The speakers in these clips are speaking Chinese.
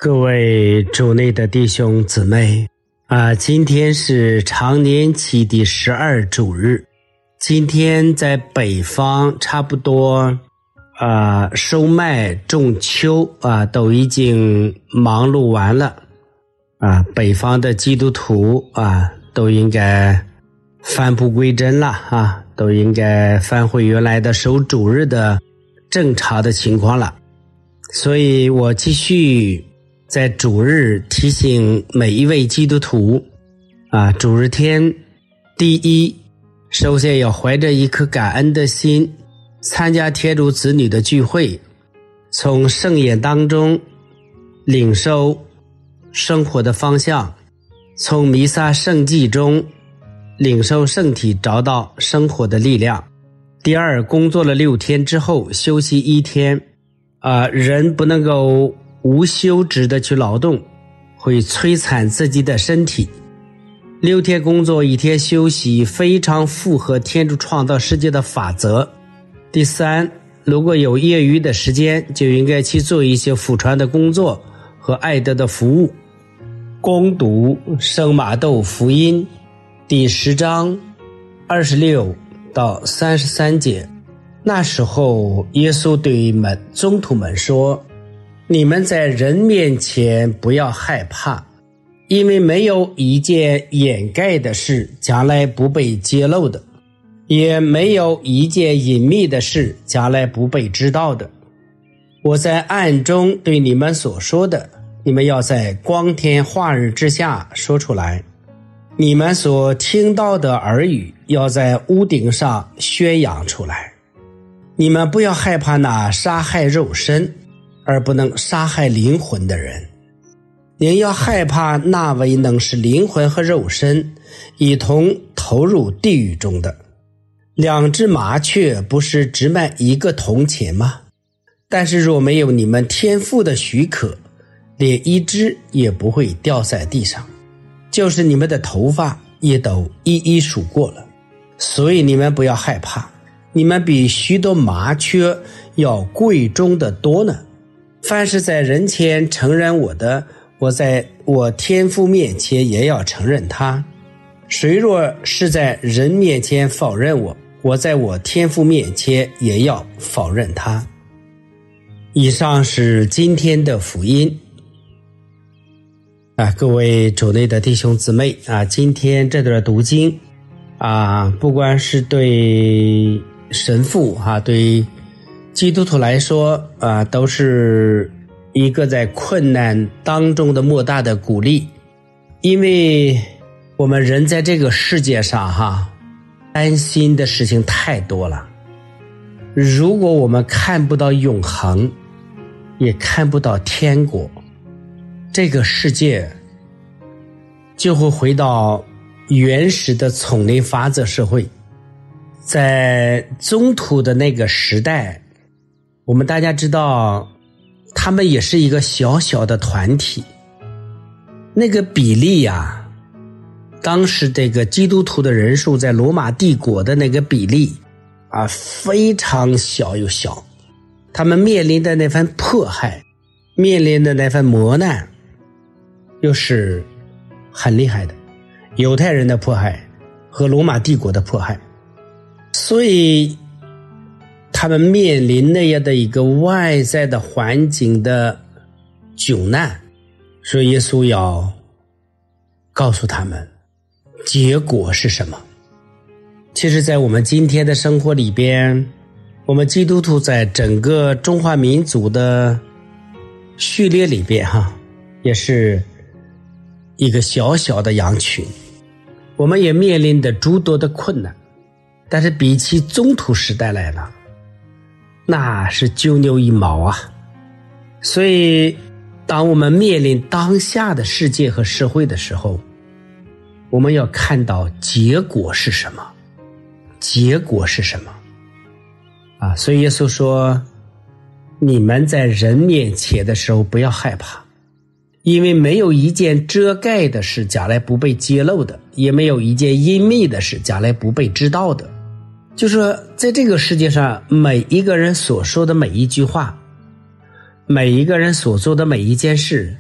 各位主内的弟兄姊妹今天是常年期第12主日。今天在北方差不多收麦种秋都已经忙碌完了北方的基督徒都应该返璞归真了都应该返回原来的守主日的正常的情况了。所以我继续在主日提醒每一位基督徒主日天，第一，首先要怀着一颗感恩的心参加天主子女的聚会，从圣言当中领受生活的方向，从弥撒圣祭中领受圣体，找到生活的力量。第二，工作了6天之后休息1天人不能够无休止的去劳动，会摧残自己的身体。6天工作1天休息，非常符合天主创造世界的法则。第三，如果有业余的时间，就应该去做一些福传的工作和爱德的服务。攻读圣马窦福音第10章26到33节。那时候耶稣对宗徒们说，你们在人面前不要害怕，因为没有一件掩盖的事将来不被揭露的，也没有一件隐秘的事将来不被知道的。我在暗中对你们所说的，你们要在光天化日之下说出来。你们所听到的耳语，要在屋顶上宣扬出来。你们不要害怕那杀害肉身而不能杀害灵魂的人，您要害怕那位能使灵魂和肉身一同投入地狱中的。2只麻雀不是只卖1个铜钱吗？但是若没有你们天父的许可，连1只也不会掉在地上，就是你们的头发也都一一数过了。所以你们不要害怕，你们比许多麻雀要贵重的多呢。凡是在人前承认我的，我在我天父面前也要承认他。谁若是在人面前否认我，我在我天父面前也要否认他。以上是今天的福音各位主内的弟兄姊妹今天这段读经不管是对神父对基督徒来说都是一个在困难当中的莫大的鼓励。因为我们人在这个世界上担心的事情太多了。如果我们看不到永恒，也看不到天国，这个世界就会回到原始的丛林法则社会。在宗徒的那个时代，我们大家知道他们也是一个小小的团体，那个比例当时这个基督徒的人数在罗马帝国的那个比例非常小又小，他们面临的那份迫害，面临的那份磨难又是很厉害的，犹太人的迫害和罗马帝国的迫害。所以他们面临那样的一个外在的环境的窘难，所以耶稣要告诉他们结果是什么。其实在我们今天的生活里边，我们基督徒在整个中华民族的序列里边也是一个小小的羊群，我们也面临着诸多的困难，但是比起宗徒时代来了，那是九牛一毛所以当我们面临当下的世界和社会的时候，我们要看到结果是什么，结果是什么所以耶稣说，你们在人面前的时候不要害怕，因为没有一件遮盖的事将来不被揭露的，也没有一件隐秘的事将来不被知道的。就是说在这个世界上，每一个人所说的每一句话，每一个人所做的每一件事，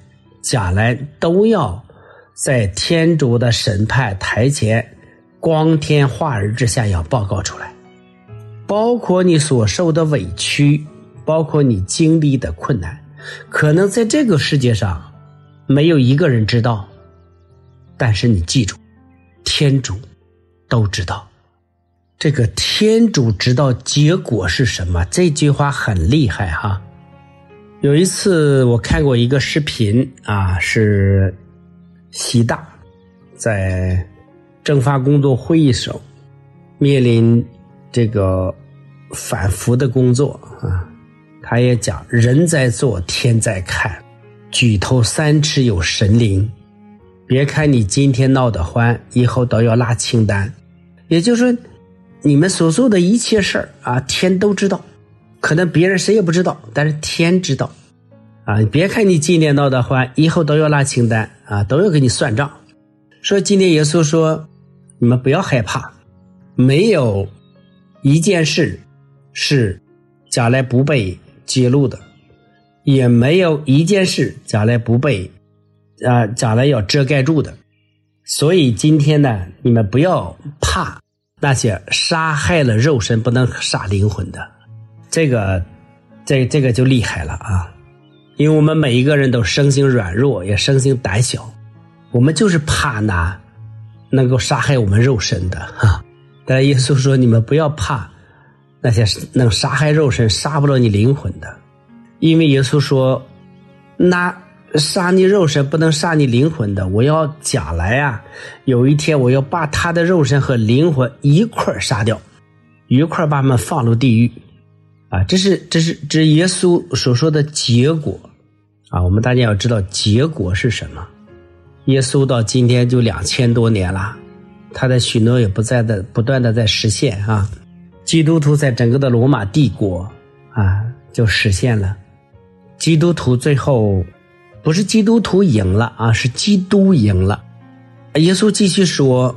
将来都要在天主的审判台前光天化日之下要报告出来，包括你所受的委屈，包括你经历的困难，可能在这个世界上没有一个人知道，但是你记住，天主都知道。这个天主知道结果是什么，这句话很厉害哈。有一次我看过一个视频是习大在政法工作会议上面临这个反复的工作他也讲人在做天在看，举头三尺有神灵，别看你今天闹得欢，以后都要拉清单。也就是说你们所做的一切事儿天都知道，可能别人谁也不知道，但是天知道别看你今天闹得欢，以后都要拉清单都要给你算账。说今天耶稣说你们不要害怕，没有一件事是将来不被揭露的，也没有一件事将来不被将来要遮盖住的。所以今天呢，你们不要怕那些杀害了肉身不能杀灵魂的，这个就厉害了因为我们每一个人都生性软弱，也生性胆小，我们就是怕那能够杀害我们肉身的但是耶稣说你们不要怕那些能杀害肉身杀不了你灵魂的，因为耶稣说那杀你肉身不能杀你灵魂的，我要将来有一天我要把他的肉身和灵魂一块杀掉，一块把他们放入地狱这是耶稣所说的结果我们大家要知道结果是什么。耶稣到今天就2000多年了，他的许诺也不断的在实现基督徒在整个的罗马帝国就实现了。基督徒最后不是基督徒赢了是基督赢了。耶稣继续说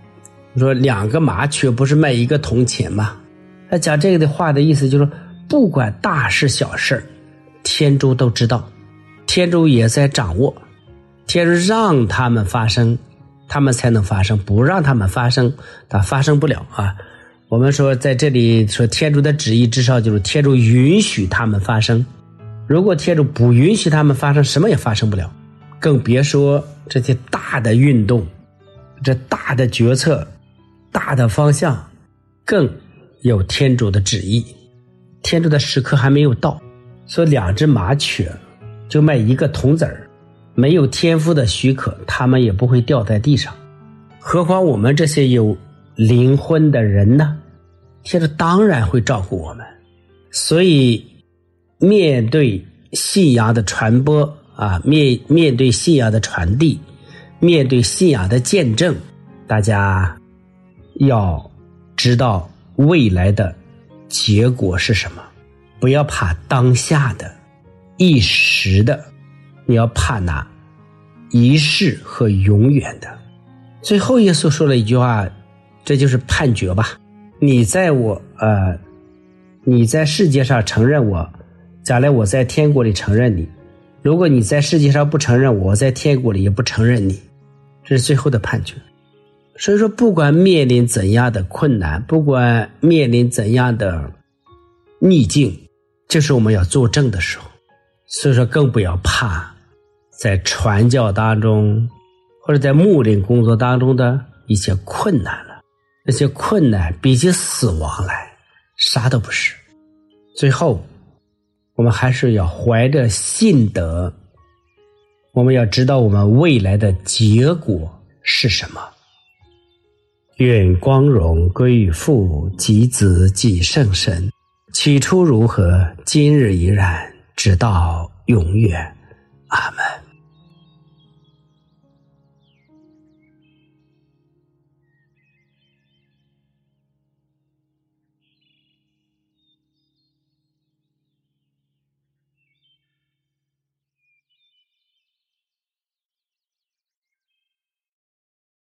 2个麻雀不是卖1个铜钱吗？他讲这个的话的意思就是不管大事小事天主都知道，天主也在掌握，天主让他们发生他们才能发生，不让他们发生它发生不了我们说在这里说天主的旨意至少就是天主允许他们发生，如果天主不允许他们发生，什么也发生不了，更别说这些大的运动，这大的决策，大的方向更有天主的旨意，天主的时刻还没有到。所以2只麻雀就卖1个铜子儿，没有天父的许可他们也不会掉在地上，何况我们这些有灵魂的人呢？天主当然会照顾我们。所以面对信仰的传播面对信仰的传递，面对信仰的见证，大家要知道未来的结果是什么，不要怕当下的一时的，你要怕那一世和永远的。最后耶稣说了一句话，这就是判决吧，你在世界上承认我，将来我在天国里承认你，如果你在世界上不承认我，在天国里也不承认你，这是最后的判决。所以说不管面临怎样的困难，不管面临怎样的逆境，就是我们要作证的时候。所以说更不要怕在传教当中或者在牧灵工作当中的一些困难了，那些困难比起死亡来啥都不是。最后我们还是要怀着信德，我们要知道我们未来的结果是什么。愿光荣归于父及子及圣神，起初如何，今日依然，直到永远。阿们。